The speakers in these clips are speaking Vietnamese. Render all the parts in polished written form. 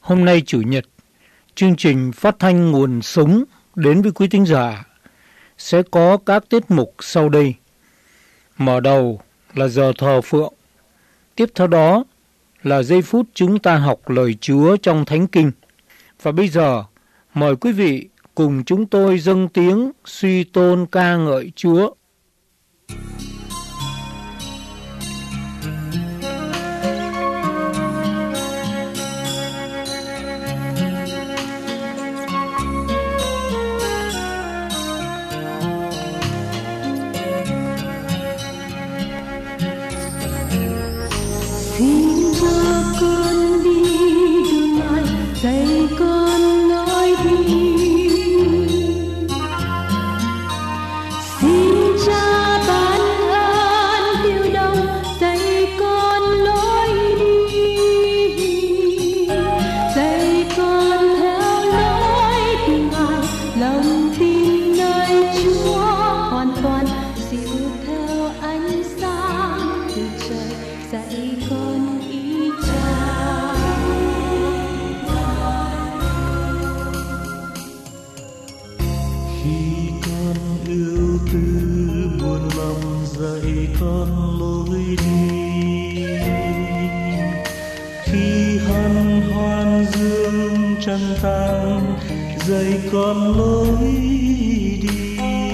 Hôm nay Chủ nhật, chương trình phát thanh nguồn sống đến với quý thính giả sẽ có các tiết mục sau đây. Mở đầu là giờ thờ phượng. Tiếp theo đó là giây phút chúng ta học lời Chúa trong Thánh Kinh. Và bây giờ, mời quý vị cùng chúng tôi dâng tiếng suy tôn ca ngợi Chúa. Xin cho con đi đường ai, dạy con lối đi. Xin Cha ban ơn điều đồng, dạy con lối đi. Dạy con theo lối đường ai, lòng tin nơi Chúa hoàn toàn, dìu theo ánh sáng từ trời, dạy con ý Cha. Khi con ưu tư buồn lòng, dạy con lối đi. Khi hân hoan dương trần tang, dạy con lối đi.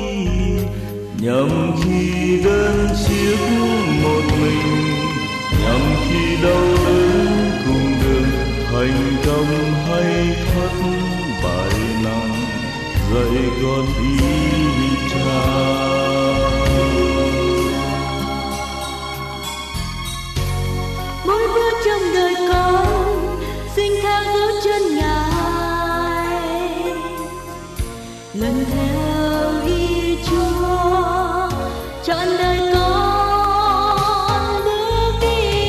Nhằm khi đơn chiếc một mình, nhằm khi đau đớn cùng đường, thành công hay thất bại nặng, dạy con ý Cha. Mỗi bước trong đời con, xin theo dấu chân Ngài, lần theo ý Chúa, trọn đời con bước đi.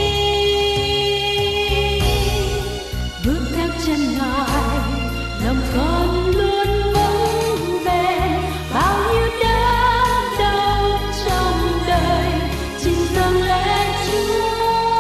Bước theo chân Ngài, lòng con luôn vững bền. Bao nhiêu đớn đau trong đời, xin dâng lên Chúa.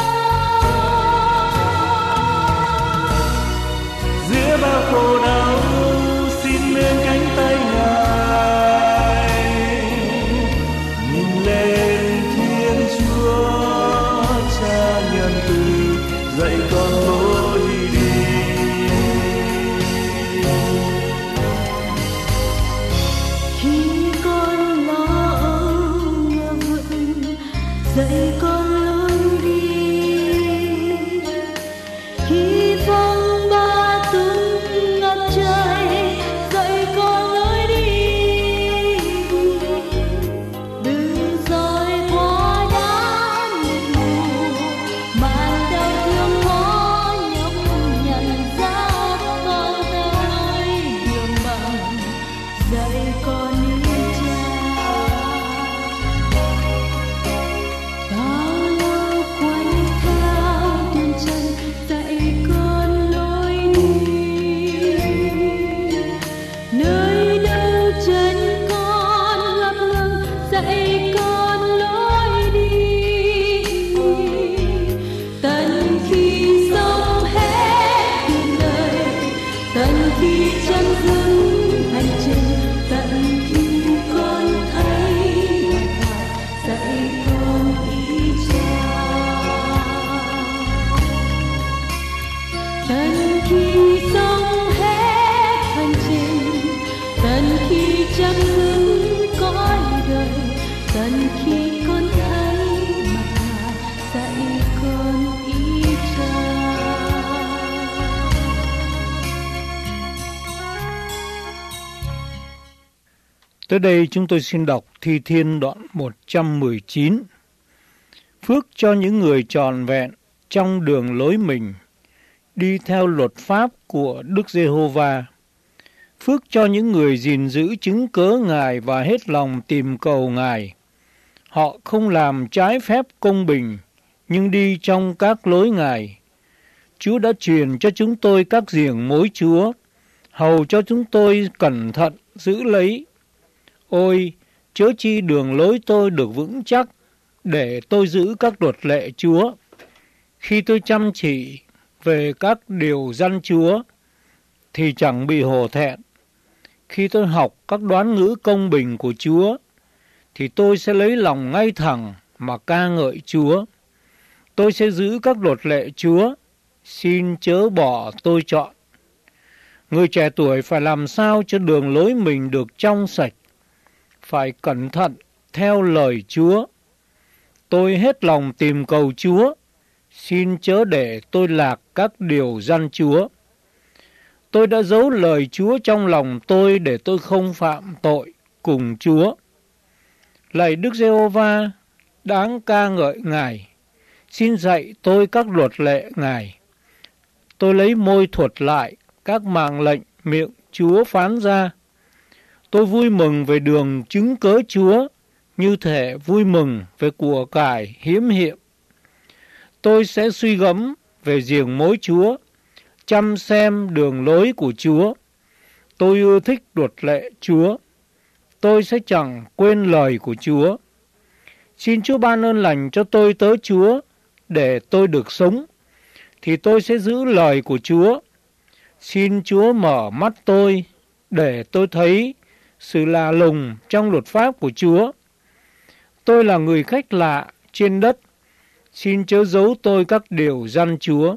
Giữa bao khổ đau, xin nương cánh tay Ngài, nhìn lên Thiên Chúa, Cha nhân từ, dạy con lối đi. Khi con lo âu ngờ vực, dạy con lối đi. Khi phong ba tung ngập trời, dạy con lối đi. Đừng dõi quá đá mịt mù, màn đau thương khó nhọc nhận ra con tới đường bằng, dạy con ý Cha. Bao lâu quay theo đường trần, dạy con lối đi. Nơi đâu chân con ngập ngừng, dạy con lối đi. Tận khi sống hết cuộc đời, tận khi chấm dứt hành trình, tận khi con thấy mặt Ngài, dạy con ý Cha. Tận khi sống hết hành trình, tận khi chấm dứt cõi đời, tận khi con thấy mặt Ngài, dạy con ý Cha. Tới đây chúng tôi xin đọc Thi Thiên đoạn 119. Phước cho những người trọn vẹn trong đường lối mình, đi theo luật pháp của Đức Giê-hô-va. Phước cho những người gìn giữ chứng cớ Ngài và hết lòng tìm cầu Ngài. Họ không làm trái phép công bình, nhưng đi trong các lối Ngài. Chúa đã truyền cho chúng tôi các giềng mối Chúa, hầu cho chúng tôi cẩn thận giữ lấy. Ôi, chớ chi đường lối tôi được vững chắc, để tôi giữ các luật lệ Chúa. Khi tôi chăm chỉ về các điều răn Chúa thì chẳng bị hổ thẹn. Khi tôi học các đoán ngữ công bình của Chúa thì tôi sẽ lấy lòng ngay thẳng mà ca ngợi Chúa. Tôi sẽ giữ các luật lệ Chúa, xin chớ bỏ tôi chọn. Người trẻ tuổi phải làm sao cho đường lối mình được trong sạch, phải cẩn thận theo lời Chúa. Tôi hết lòng tìm cầu Chúa, xin chớ để tôi lạc các điều răn Chúa. Tôi đã giấu lời Chúa trong lòng tôi để tôi không phạm tội cùng Chúa. Lạy Đức Giê-hô-va, đáng ca ngợi Ngài, xin dạy tôi các luật lệ Ngài. Tôi lấy môi thuật lại các mạng lệnh miệng Chúa phán ra. Tôi vui mừng về đường chứng cớ Chúa, như thể vui mừng về của cải hiếm hiện. Tôi sẽ suy gẫm về giềng mối Chúa, chăm xem đường lối của Chúa. Tôi ưa thích luật lệ Chúa. Tôi sẽ chẳng quên lời của Chúa. Xin Chúa ban ơn lành cho tôi tớ Chúa, để tôi được sống, thì tôi sẽ giữ lời của Chúa. Xin Chúa mở mắt tôi, để tôi thấy sự lạ lùng trong luật pháp của Chúa. Tôi là người khách lạ trên đất, xin chớ giấu tôi các điều răn Chúa.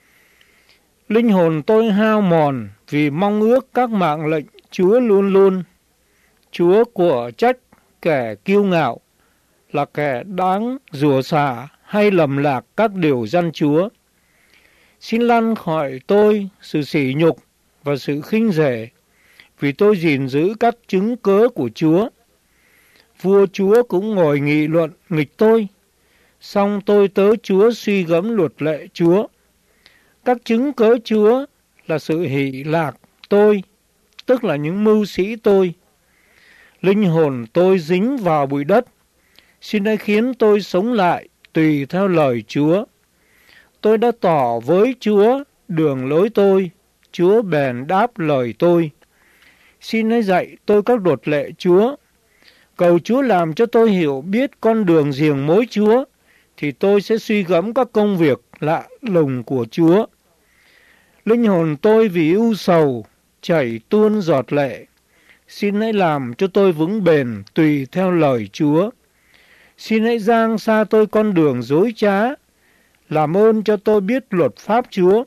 Linh hồn tôi hao mòn vì mong ước các mạng lệnh Chúa luôn luôn. Chúa của trách kẻ kiêu ngạo, là kẻ đáng rủa xả hay lầm lạc các điều răn Chúa. Xin lăn khỏi tôi sự sỉ nhục và sự khinh rẻ, vì tôi gìn giữ các chứng cớ của Chúa. Vua Chúa cũng ngồi nghị luận nghịch tôi, song tôi tớ Chúa suy gẫm luật lệ Chúa. Các chứng cớ Chúa là sự hỷ lạc tôi, tức là những mưu sĩ tôi. Linh hồn tôi dính vào bụi đất, xin hãy khiến tôi sống lại tùy theo lời Chúa. Tôi đã tỏ với Chúa đường lối tôi, Chúa bèn đáp lời tôi. Xin hãy dạy tôi các luật lệ Chúa. Cầu Chúa làm cho tôi hiểu biết con đường giềng mối Chúa, thì tôi sẽ suy gẫm các công việc lạ lùng của Chúa. Linh hồn tôi vì ưu sầu chảy tuôn giọt lệ, xin hãy làm cho tôi vững bền tùy theo lời Chúa. Xin hãy giang xa tôi con đường dối trá, làm ơn cho tôi biết luật pháp Chúa.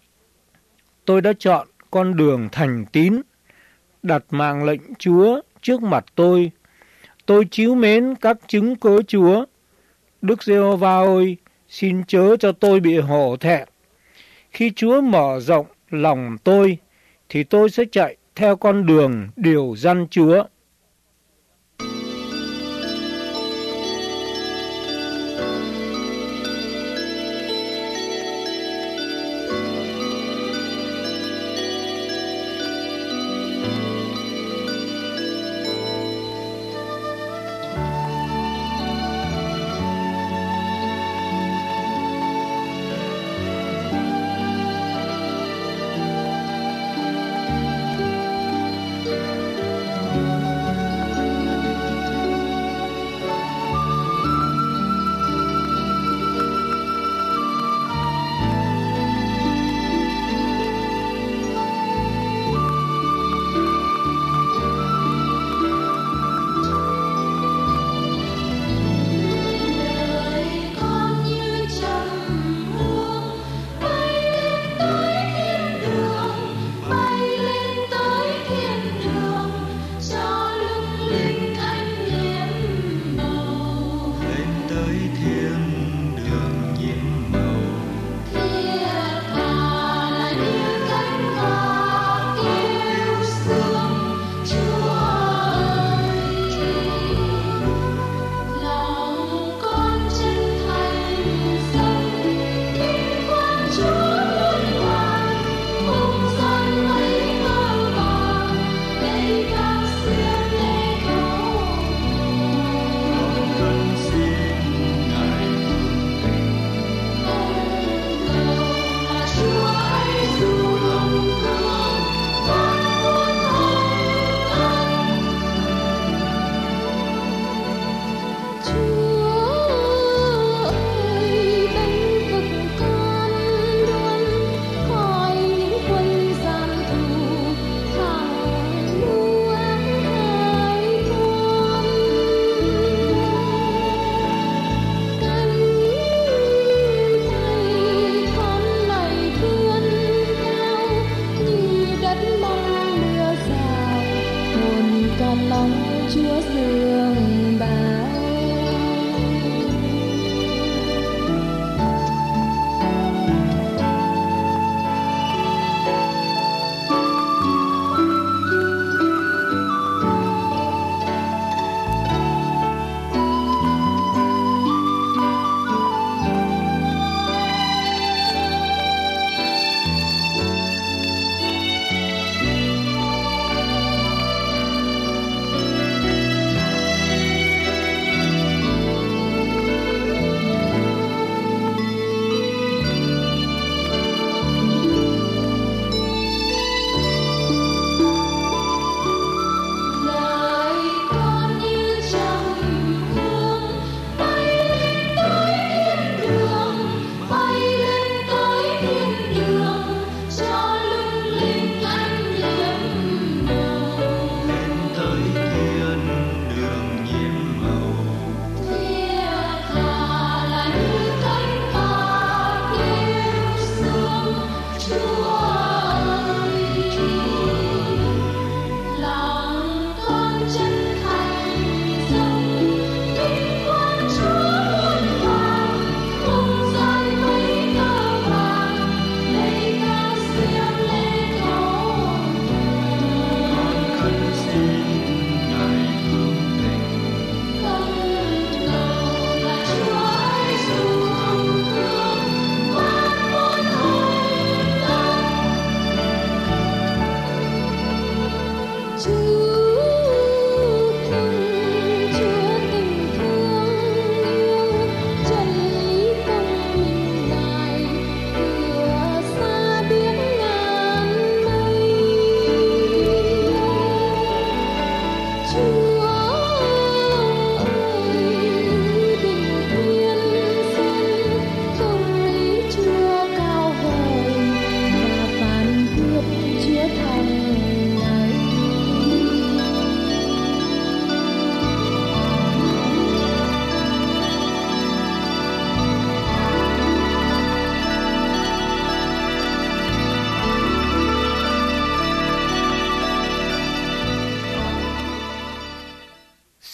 Tôi đã chọn con đường thành tín, đặt mạng lệnh Chúa trước mặt tôi. Tôi trìu mến các chứng cớ Chúa. Đức Giê-hô-va ơi, xin chớ cho tôi bị hổ thẹn. Khi Chúa mở rộng lòng tôi, thì tôi sẽ chạy theo con đường điều răn Chúa.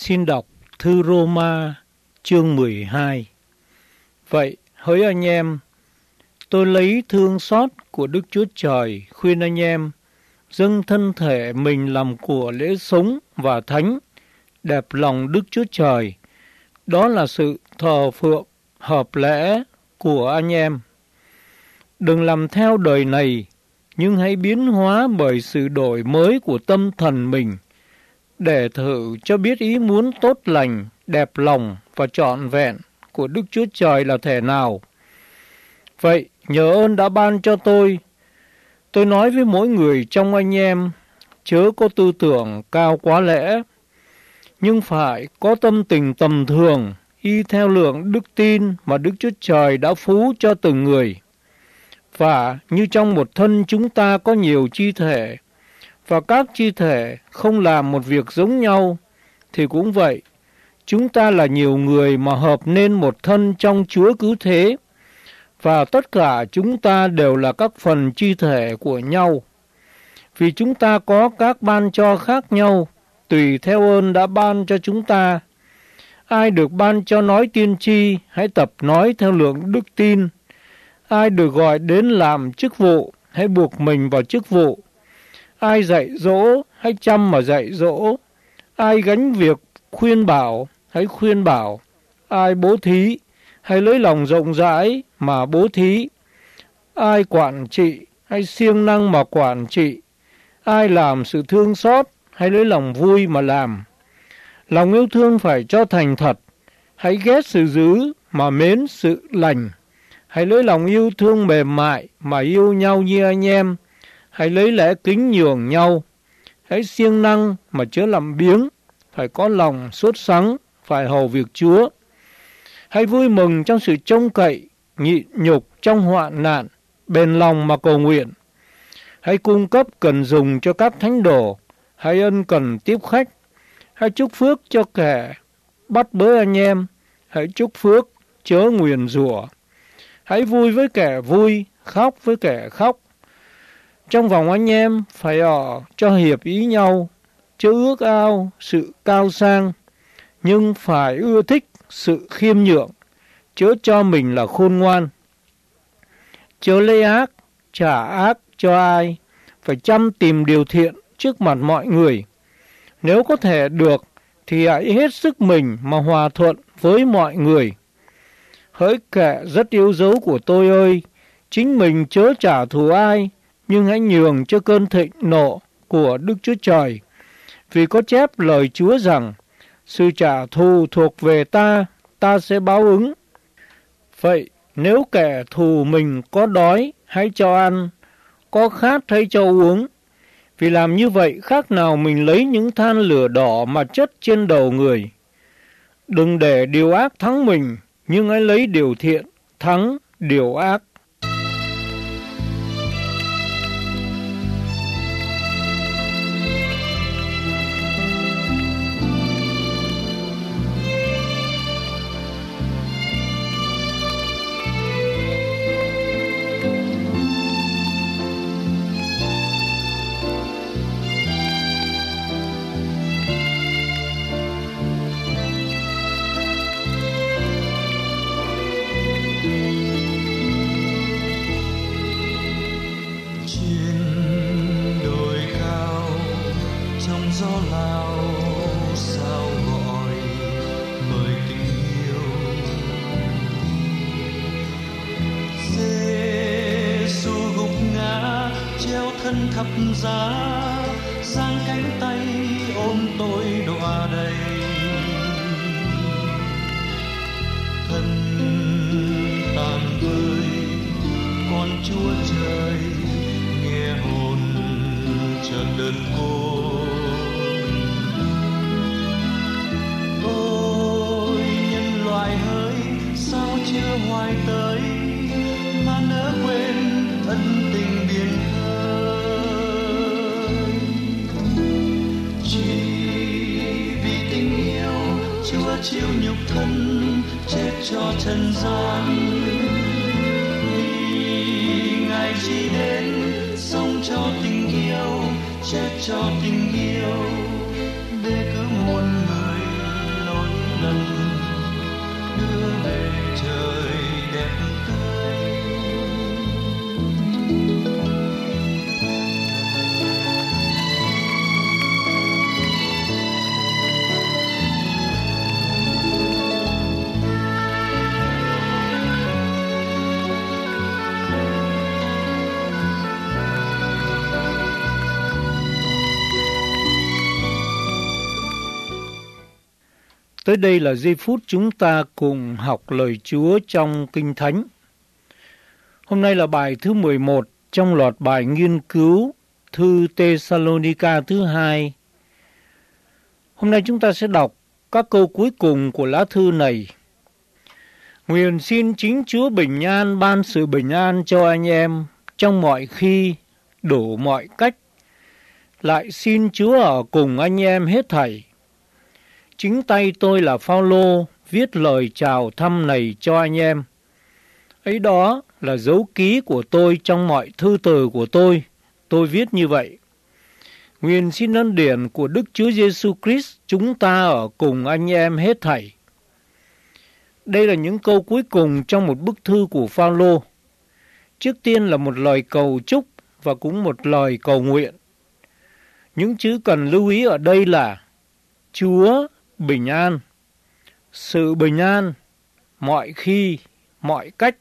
xin đọc thư Roma chương 12. Vậy, hỡi anh em, tôi lấy thương xót của Đức Chúa Trời khuyên anh em dâng thân thể mình làm của lễ sống và thánh, đẹp lòng Đức Chúa Trời. Đó là sự thờ phượng hợp lẽ của anh em. Đừng làm theo đời này, nhưng hãy biến hóa bởi sự đổi mới của tâm thần mình, để thử cho biết ý muốn tốt lành, đẹp lòng và trọn vẹn của Đức Chúa Trời là thể nào. Vậy, nhờ ơn đã ban cho tôi nói với mỗi người trong anh em, chớ có tư tưởng cao quá lẽ, nhưng phải có tâm tình tầm thường, y theo lượng đức tin mà Đức Chúa Trời đã phú cho từng người. Và như trong một thân chúng ta có nhiều chi thể, và các chi thể không làm một việc giống nhau, thì cũng vậy, chúng ta là nhiều người mà hợp nên một thân trong Chúa cứ thế, và tất cả chúng ta đều là các phần chi thể của nhau. Vì chúng ta có các ban cho khác nhau, tùy theo ơn đã ban cho chúng ta. Ai được ban cho nói tiên tri, hãy tập nói theo lượng đức tin. Ai được gọi đến làm chức vụ, hãy buộc mình vào chức vụ. Ai dạy dỗ, hãy chăm mà dạy dỗ. Ai gánh việc khuyên bảo, hãy khuyên bảo. Ai bố thí, hãy lấy lòng rộng rãi mà bố thí. Ai quản trị, hãy siêng năng mà quản trị. Ai làm sự thương xót, hãy lấy lòng vui mà làm. Lòng yêu thương phải cho thành thật. Hãy ghét sự dữ mà mến sự lành. Hãy lấy lòng yêu thương mềm mại mà yêu nhau như anh em. Hãy lấy lẽ kính nhường nhau. Hãy siêng năng mà chớ làm biếng. Phải có lòng sốt sắng, phải hầu việc Chúa. Hãy vui mừng trong sự trông cậy, nhịn nhục trong hoạn nạn, bền lòng mà cầu nguyện. Hãy cung cấp cần dùng cho các thánh đồ. Hãy ân cần tiếp khách. Hãy chúc phước cho kẻ bắt bớ anh em. Hãy chúc phước, chớ nguyền rủa. Hãy vui với kẻ vui, khóc với kẻ khóc. Trong vòng anh em phải ở cho hiệp ý nhau, chớ ước ao sự cao sang, nhưng phải ưa thích sự khiêm nhượng, chớ cho mình là khôn ngoan. Chớ lấy ác, trả ác cho ai, phải chăm tìm điều thiện trước mặt mọi người. Nếu có thể được, thì hãy hết sức mình mà hòa thuận với mọi người. Hỡi kẻ rất yêu dấu của tôi ơi, chính mình chớ trả thù ai, nhưng hãy nhường cho cơn thịnh nộ của Đức Chúa Trời. Vì có chép lời Chúa rằng, sự trả thù thuộc về ta, ta sẽ báo ứng. Vậy, nếu kẻ thù mình có đói, hãy cho ăn, có khát hãy cho uống. Vì làm như vậy khác nào mình lấy những than lửa đỏ mà chất trên đầu người. Đừng để điều ác thắng mình, nhưng hãy lấy điều thiện thắng điều ác. Thập giá giang cánh tay ôm tôi đọa đầy, thân tàn vơi con Chúa trời nghe hồn chợt đơn côi. Ôi nhân loại hỡi sao chưa hoài tới mà nỡ quên ân tình biển chịu nhục thân chết cho trần gian. Vì Ngài chỉ đến sống cho tình yêu, chết cho tình yêu, để cứu muôn người Tới đây là giây phút chúng ta cùng học lời Chúa trong Kinh Thánh. Hôm nay là bài thứ 11 trong loạt bài nghiên cứu thư Tê-sa-lô-ni-ca thứ 2. Hôm nay chúng ta sẽ đọc các câu cuối cùng của lá thư này. Nguyện xin chính Chúa Bình An ban sự bình an cho anh em trong mọi khi, đủ mọi cách. Lại xin Chúa ở cùng anh em hết thảy. Chính tay tôi là Phao-lô viết lời chào thăm này cho anh em. Ấy đó là dấu ký của tôi trong mọi thư từ của tôi. Tôi viết như vậy. Nguyện xin ân điển của Đức Chúa Giêsu Christ chúng ta ở cùng anh em hết thảy. Đây là những câu cuối cùng trong một bức thư của Phao-lô. Trước tiên là một lời cầu chúc và cũng một lời cầu nguyện. Những chữ cần lưu ý ở đây là Chúa bình an, sự bình an, mọi khi, mọi cách.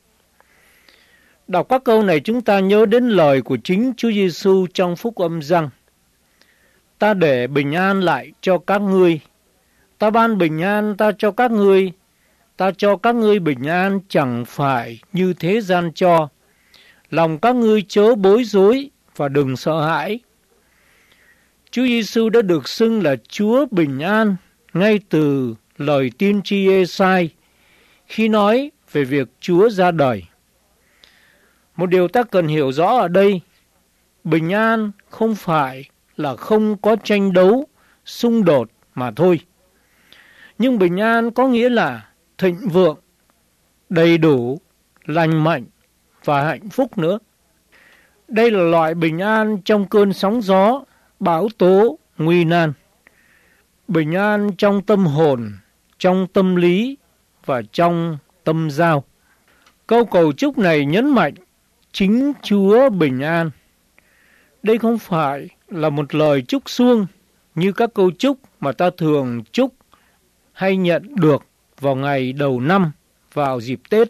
Đọc các câu này chúng ta nhớ đến lời của chính Chúa Giêsu trong Phúc Âm rằng: Ta để bình an lại cho các ngươi, ta ban bình an ta cho các ngươi, ta cho các ngươi bình an chẳng phải như thế gian cho. Lòng các ngươi chớ bối rối và đừng sợ hãi. Chúa Giêsu đã được xưng là Chúa bình an ngay từ lời tiên tri Ê-sai khi nói về việc Chúa ra đời. Một điều ta cần hiểu rõ ở đây, bình an không phải là không có tranh đấu, xung đột mà thôi. Nhưng bình an có nghĩa là thịnh vượng, đầy đủ, lành mạnh và hạnh phúc nữa. Đây là loại bình an trong cơn sóng gió, bão tố, nguy nan. Bình an trong tâm hồn, trong tâm lý và trong tâm giao. Câu cầu chúc này nhấn mạnh chính Chúa bình an. Đây không phải là một lời chúc suông như các câu chúc mà ta thường chúc hay nhận được vào ngày đầu năm, vào dịp Tết.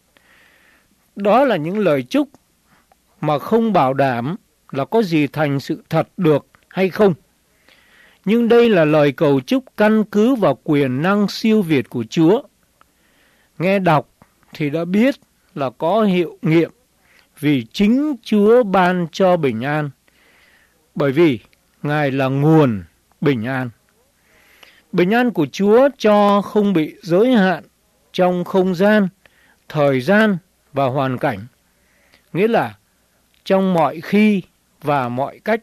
Đó là những lời chúc mà không bảo đảm là có gì thành sự thật được hay không. Nhưng đây là lời cầu chúc căn cứ vào quyền năng siêu việt của Chúa. Nghe đọc thì đã biết là có hiệu nghiệm vì chính Chúa ban cho bình an. Bởi vì Ngài là nguồn bình an. Bình an của Chúa cho không bị giới hạn trong không gian, thời gian và hoàn cảnh. Nghĩa là trong mọi khi và mọi cách.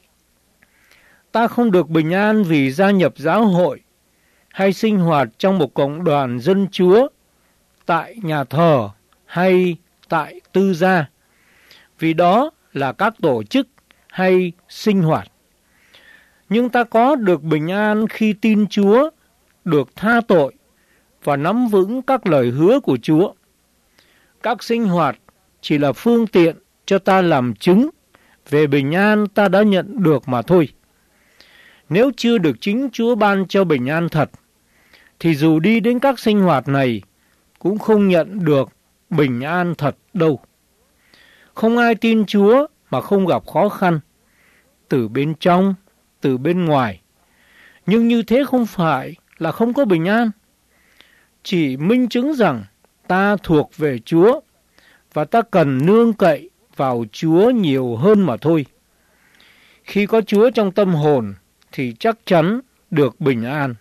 Ta không được bình an vì gia nhập giáo hội hay sinh hoạt trong một cộng đoàn dân Chúa tại nhà thờ hay tại tư gia. Vì đó là các tổ chức hay sinh hoạt. Nhưng ta có được bình an khi tin Chúa, được tha tội và nắm vững các lời hứa của Chúa. Các sinh hoạt chỉ là phương tiện cho ta làm chứng về bình an ta đã nhận được mà thôi. Nếu chưa được chính Chúa ban cho bình an thật, thì dù đi đến các sinh hoạt này cũng không nhận được bình an thật đâu. Không ai tin Chúa mà không gặp khó khăn, từ bên trong, từ bên ngoài. Nhưng như thế không phải là không có bình an. Chỉ minh chứng rằng ta thuộc về Chúa và ta cần nương cậy vào Chúa nhiều hơn mà thôi. Khi có Chúa trong tâm hồn thì chắc chắn được bình an.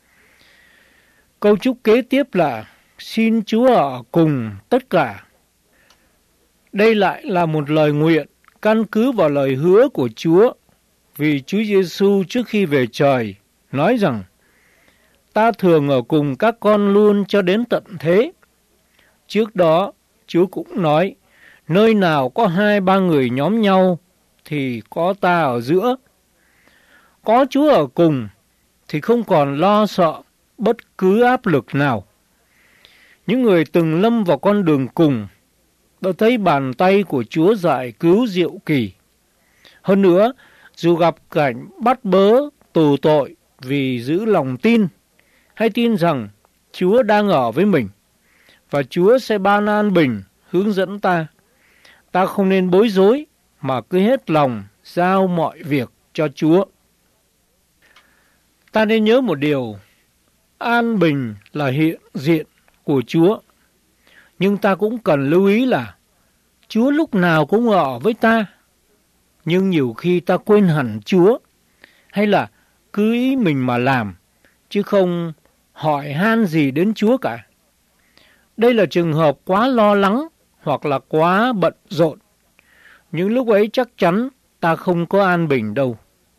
Câu chúc kế tiếp là xin Chúa ở cùng tất cả. Đây lại là một lời nguyện căn cứ vào lời hứa của Chúa, vì Chúa Giêsu trước khi về trời nói rằng ta thường ở cùng các con luôn cho đến tận thế. Trước đó Chúa cũng nói nơi nào có 2-3 người nhóm nhau thì có ta ở giữa. Có Chúa ở cùng thì không còn lo sợ bất cứ áp lực nào. Những người từng lâm vào con đường cùng đã thấy bàn tay của Chúa giải cứu diệu kỳ. Hơn nữa, dù gặp cảnh bắt bớ, tù tội vì giữ lòng tin, hay tin rằng Chúa đang ở với mình, và Chúa sẽ ban an bình hướng dẫn ta, ta không nên bối rối mà cứ hết lòng giao mọi việc cho Chúa. Ta nên nhớ một điều, An bình là hiện diện của Chúa. Nhưng ta cũng cần lưu ý là Chúa lúc nào cũng ở với ta. Nhưng nhiều khi ta quên hẳn Chúa, hay là cứ ý mình mà làm, chứ không hỏi han gì đến Chúa cả. Đây là trường hợp quá lo lắng hoặc là quá bận rộn. Những lúc ấy chắc chắn ta không có an bình đâu.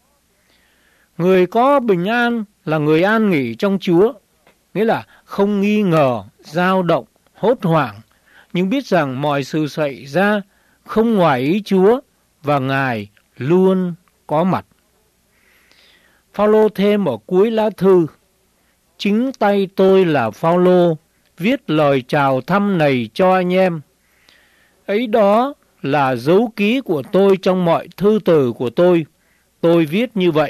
Người có bình an là người an nghỉ trong Chúa, nghĩa là không nghi ngờ, dao động, hốt hoảng, nhưng biết rằng mọi sự xảy ra không ngoài ý Chúa và Ngài luôn có mặt. Phaolô thêm ở cuối lá thư: chính tay tôi là Phaolô viết lời chào thăm này cho anh em. Ấy đó là dấu ký của tôi trong mọi thư từ của tôi viết như vậy.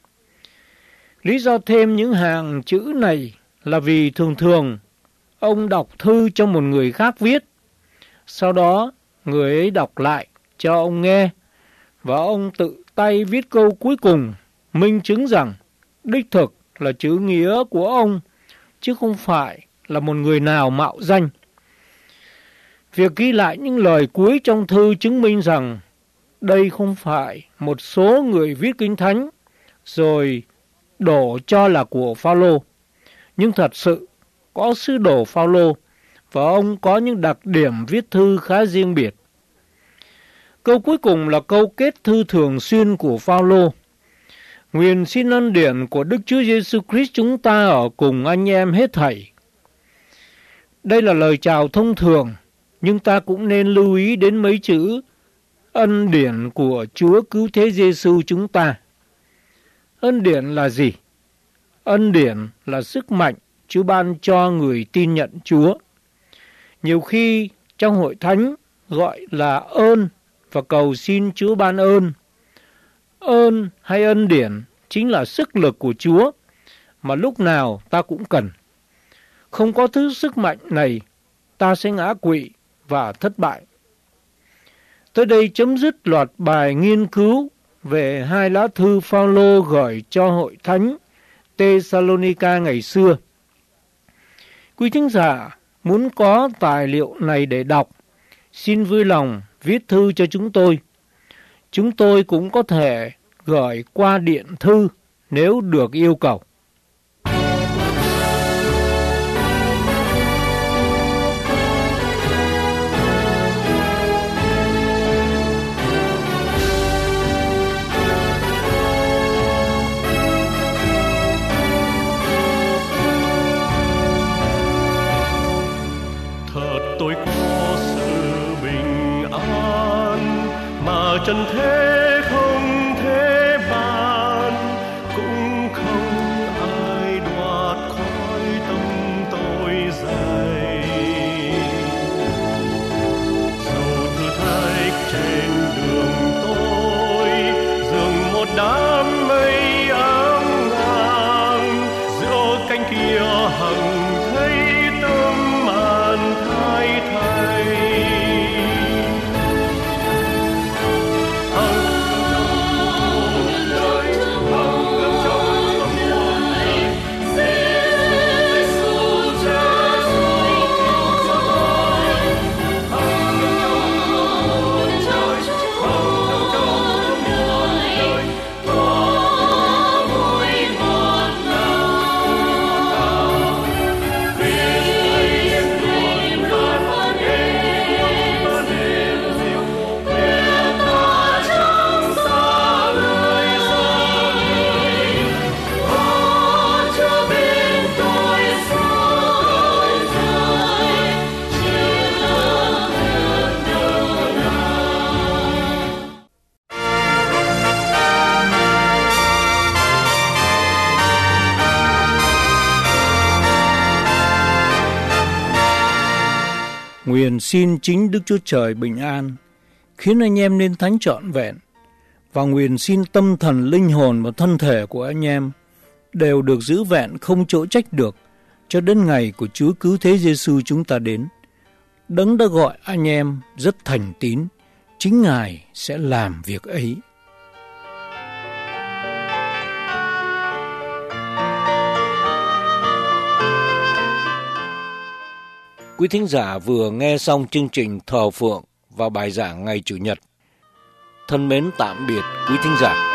Lý do thêm những hàng chữ này là vì thường thường ông đọc thư cho một người khác viết, sau đó người ấy đọc lại cho ông nghe, và ông tự tay viết câu cuối cùng, minh chứng rằng đích thực là chữ nghĩa của ông, chứ không phải là một người nào mạo danh. Việc ghi lại những lời cuối trong thư chứng minh rằng đây không phải một số người viết Kinh Thánh rồi đổ cho là của Phaolô, nhưng thật sự có sứ đồ Phaolô, và ông có những đặc điểm viết thư khá riêng biệt. Câu cuối cùng là câu kết thư thường xuyên của Phaolô: nguyện xin ân điển của Đức Chúa Giêsu Christ chúng ta ở cùng anh em hết thảy. Đây là lời chào thông thường, nhưng ta cũng nên lưu ý đến mấy chữ ân điển của Chúa Cứu Thế Giêsu chúng ta. Ân điển là gì? Ân điển là sức mạnh Chúa ban cho người tin nhận Chúa. Nhiều khi trong hội thánh gọi là ơn và cầu xin Chúa ban ơn. Ơn hay ân điển chính là sức lực của Chúa mà lúc nào ta cũng cần. Không có thứ sức mạnh này, ta sẽ ngã quỵ và thất bại. Tới đây chấm dứt loạt bài nghiên cứu về hai lá thư Phaolô gửi cho hội thánh Thessalonica ngày xưa. Quý thính giả muốn có tài liệu này để đọc, xin vui lòng viết thư cho chúng tôi. Chúng tôi cũng có thể gửi qua điện thư nếu được yêu cầu. trần thế không thể ban, cũng không ai đoạt khỏi tâm tôi dày. Dầu thử thách trên đường tôi dường một đám mây áng ngang, giữa cánh kia hằng thấy tâm an thay thay. Nguyện xin chính Đức Chúa Trời bình an, khiến anh em nên thánh trọn vẹn, và nguyện xin tâm thần, linh hồn và thân thể của anh em đều được giữ vẹn không chỗ trách được cho đến ngày của Chúa Cứu Thế Giêsu chúng ta đến. Đấng đã gọi anh em rất thành tín, chính Ngài sẽ làm việc ấy. Quý thính giả vừa nghe xong chương trình Thờ Phượng và bài giảng ngày Chủ nhật. Thân mến tạm biệt quý thính giả.